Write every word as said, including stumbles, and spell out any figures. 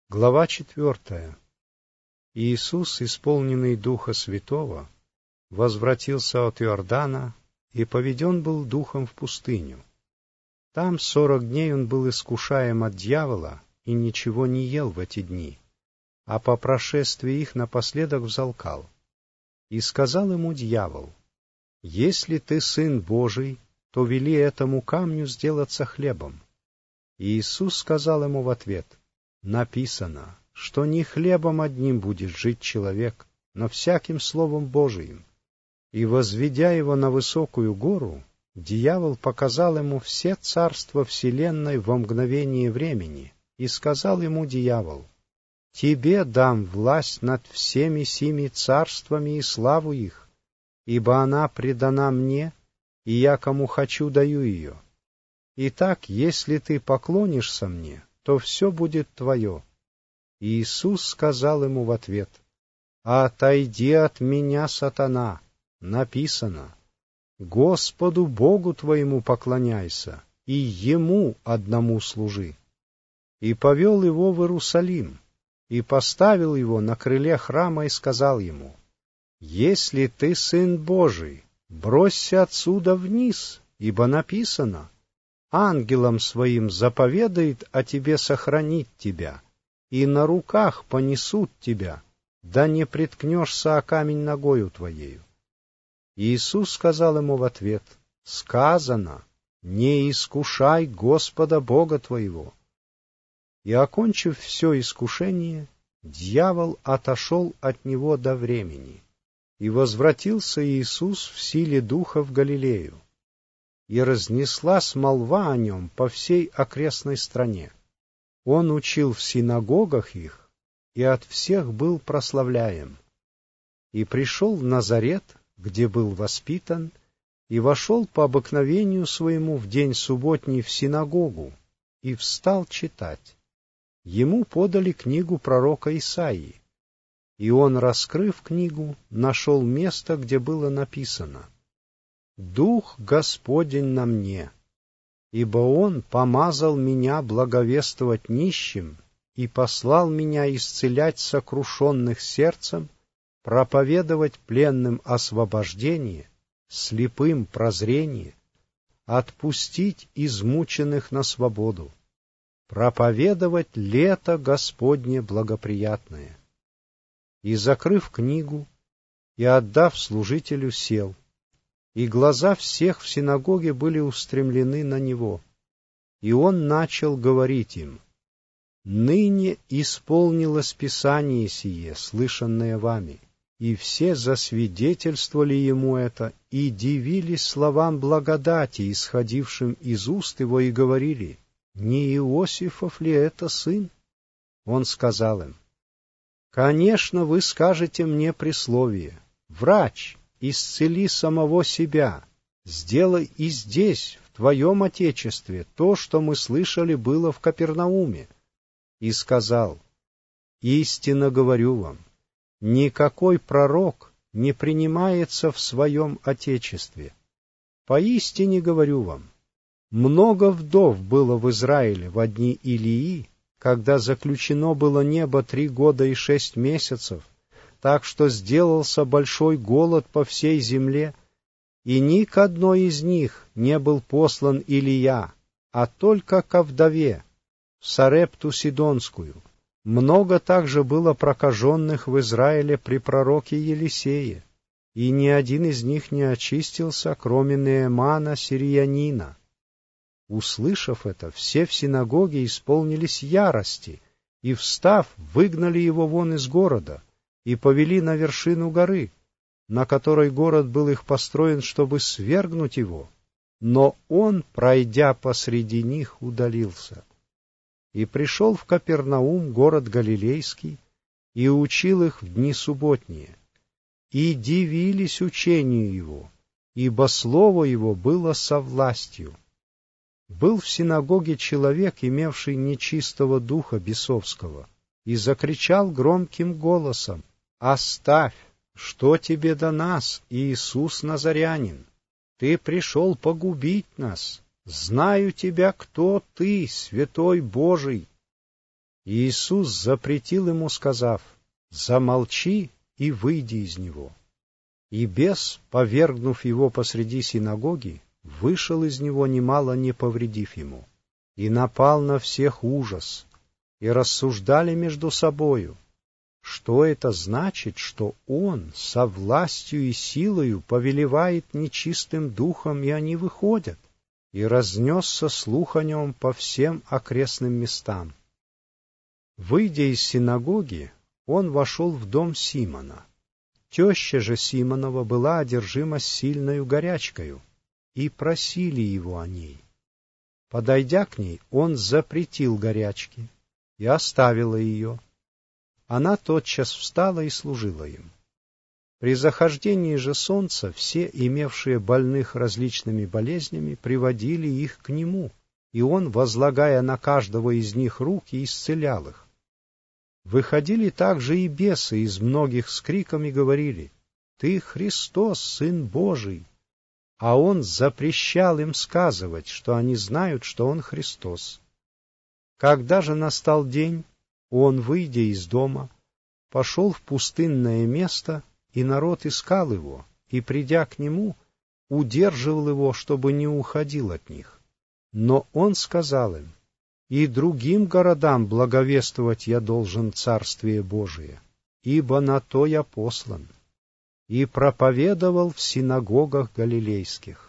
Глава четвертая. Иисус, исполненный Духа Святого, возвратился от Иордана и поведен был Духом в пустыню. Там сорок дней он был искушаем от дьявола и ничего не ел в эти дни, а по прошествии их напоследок взалкал. И сказал ему дьявол: «Если ты Сын Божий, то вели этому камню сделаться хлебом». И Иисус сказал ему в ответ: «Написано, что не хлебом одним будет жить человек, но всяким словом Божиим». И, возведя его на высокую гору, дьявол показал ему все царства вселенной во мгновение времени, и сказал ему дьявол: «Тебе дам власть над всеми сими царствами и славу их, ибо она предана мне, и я кому хочу даю ее. Итак, если ты поклонишься мне, то все будет твое». И Иисус сказал ему в ответ: «Отойди от меня, сатана, написано: Господу Богу твоему поклоняйся, и Ему одному служи». И повел его в Иерусалим, и поставил его на крыле храма, и сказал ему: «Если ты Сын Божий, бросься отсюда вниз, ибо написано: ангелам своим заповедает о тебе сохранить тебя, и на руках понесут тебя, да не приткнешься о камень ногою твоею». Иисус сказал ему в ответ: «Сказано: не искушай Господа Бога твоего». И, окончив все искушение, дьявол отошел от него до времени, и возвратился Иисус в силе Духа в Галилею, и разнеслась молва о нем по всей окрестной стране. Он учил в синагогах их, и от всех был прославляем. И пришел в Назарет, где был воспитан, и вошел по обыкновению своему в день субботний в синагогу, и встал читать. Ему подали книгу пророка Исаии, и он, раскрыв книгу, нашел место, где было написано: «Дух Господень на мне, ибо Он помазал меня благовествовать нищим и послал меня исцелять сокрушенных сердцем, проповедовать пленным освобождение, слепым прозрение, отпустить измученных на свободу, проповедовать лето Господне благоприятное». И, закрыв книгу и отдав служителю, сел, и глаза всех в синагоге были устремлены на него. И он начал говорить им: «Ныне исполнилось Писание сие, слышанное вами». И все засвидетельствовали ему это, и дивились словам благодати, исходившим из уст его, и говорили: «Не Иосифов ли это сын?» Он сказал им: «Конечно, вы скажете мне присловие: врач, исцели самого себя, сделай и здесь, в твоем отечестве, то, что мы слышали было в Капернауме». И сказал: «Истинно говорю вам, никакой пророк не принимается в своем отечестве. Поистине говорю вам, много вдов было в Израиле во дни Илии, когда заключено было небо три года и шесть месяцев, так что сделался большой голод по всей земле, и ни к одной из них не был послан Илия, а только ко вдове, в Сарепту Сидонскую. Много также было прокаженных в Израиле при пророке Елисее, и ни один из них не очистился, кроме Неемана сириянина». Услышав это, все в синагоге исполнились ярости, и, встав, выгнали его вон из города и повели на вершину горы, на которой город был их построен, чтобы свергнуть его. Но он, пройдя посреди них, удалился. И пришел в Капернаум, город Галилейский, и учил их в дни субботние. И дивились учению его, ибо слово его было со властью. Был в синагоге человек, имевший нечистого духа бесовского, и закричал громким голосом: «Оставь! Что тебе до нас, Иисус Назарянин? Ты пришел погубить нас. Знаю тебя, кто ты, святой Божий». Иисус запретил ему, сказав: «Замолчи и выйди из него». И бес, повергнув его посреди синагоги, вышел из него, немало не повредив ему. И напал на всех ужас, и рассуждали между собою, что это значит, что он со властью и силою повелевает нечистым духом, и они выходят. И разнесся слух о нем по всем окрестным местам. Выйдя из синагоги, он вошел в дом Симона. Теща же Симонова была одержима сильною горячкою, и просили его о ней. Подойдя к ней, он запретил горячке и оставила ее. Она тотчас встала и служила им. При захождении же солнца все, имевшие больных различными болезнями, приводили их к нему, и он, возлагая на каждого из них руки, исцелял их. Выходили также и бесы из многих с криком и говорили: «Ты Христос, Сын Божий!» А он запрещал им сказывать, что они знают, что он Христос. Когда же настал день, он, выйдя из дома, пошел в пустынное место, и народ искал его, и, придя к нему, удерживал его, чтобы не уходил от них. Но он сказал им: «И другим городам благовествовать я должен Царствие Божие, ибо на то я послан». И проповедовал в синагогах галилейских.